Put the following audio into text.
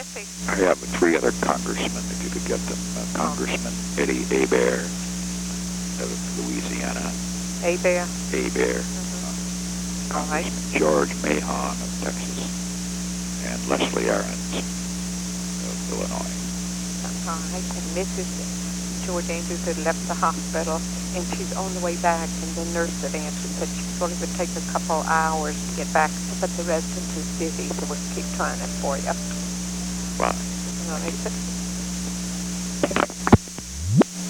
Yes, please. I have three other congressmen, if you could get them. Congressman Eddie Hebert of Louisiana. Hebert. Hebert. All right. George Mahon of Texas. And Leslie Aarons of Illinois. All right. And Mrs. George Andrews had left the hospital, and she's on the way back, and the nurse that answered said she thought it would take a couple hours to get back, but the residence is busy, so we'll keep trying it for you. Wow. All right.